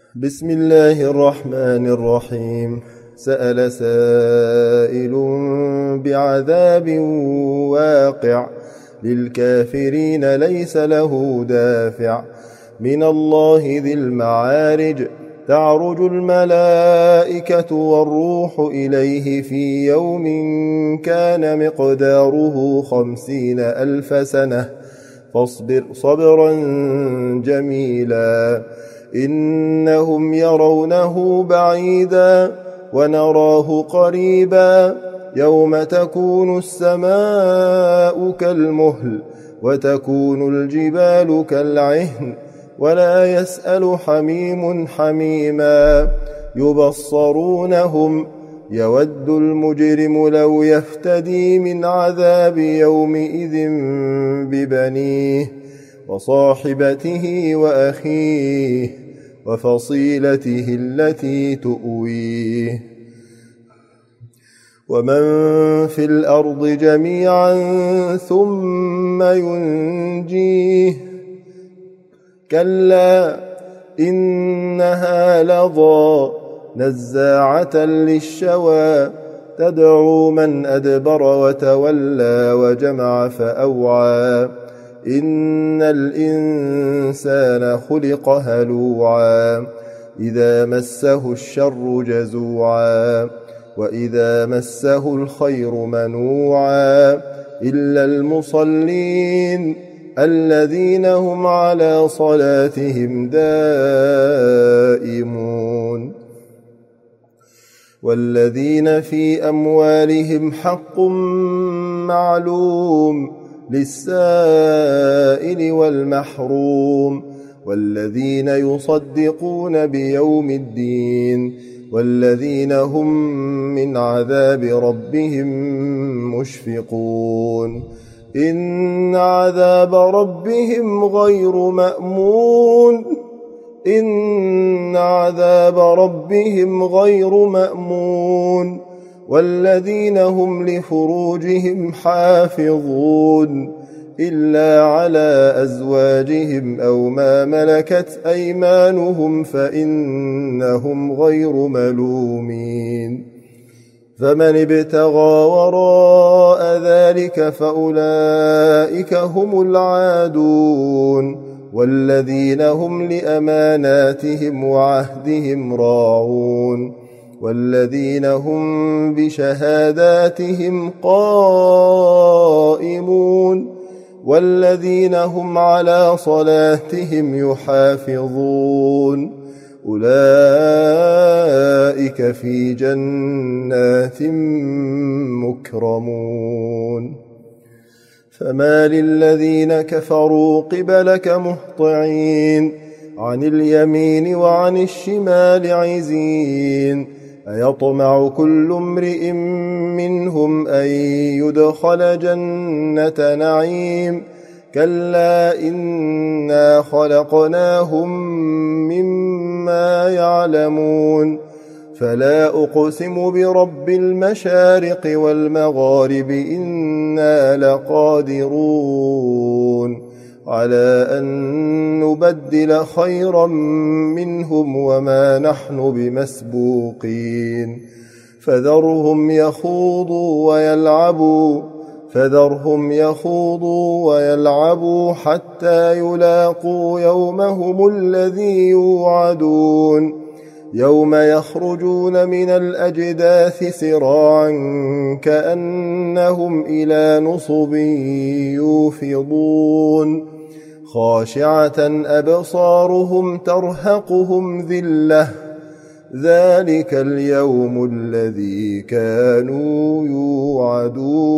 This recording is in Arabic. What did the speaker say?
بسم الله الرحمن الرحيم. سأل سائل بعذاب واقع للكافرين ليس له دافع من الله ذي المعارج تعرج الملائكة والروح إليه في يوم كان مقداره 50,000 سنة فاصبر صبرا جميلا إنهم يرونه بعيدا ونراه قريبا يوم تكون السماء كالمهل وتكون الجبال كالعهن ولا يسأل حميم حميما يبصرونهم يود المجرم لو يفتدي من عذاب يومئذ ببنيه وصاحبته وأخيه وفصيلته التي تؤويه ومن في الأرض جميعا ثم ينجيه كلا إنها لظى نزاعة للشوى تدعو من أدبر وتولى وجمع فأوعى إن الإنسان خلق هلوعا إذا مسه الشر جزوعا وإذا مسه الخير منوعا إلا المصلين الذين هم على صلاتهم دائمون والذين في أموالهم حق معلوم للسائل والمحروم والذين يصدقون بيوم الدين والذين هم من عذاب ربهم مشفقون إن عذاب ربهم غير مأمون إن عذاب ربهم غير مأمون والذين هم لفروجهم حافظون إلا على أزواجهم أو ما ملكت أيمانهم فإنهم غير ملومين فمن ابتغى وراء ذلك فأولئك هم العادون والذين هم لأماناتهم وعهدهم راعون والذين هم بشهاداتهم قائمون والذين هم على صلاتهم يحافظون أولئك في جنات مكرمون فما للذين كفروا قبلك مهطعين عن اليمين وعن الشمال عزين أيطمع كل امرئ منهم أن يدخل جنة نعيم كلا إنا خلقناهم مما يعلمون فلا أقسم برب المشارق والمغارب إنا لقادرون على أن نبدل خيرا منهم وما نحن بمسبوقين فذرهم يخوضوا ويلعبوا حتى يلاقوا يومهم الذي يوعدون يوم يخرجون من الأجداث سراعا كأنهم إلى نصب يوفضون خاشعة أبصارهم ترهقهم ذلة ذلك اليوم الذي كانوا يوعدون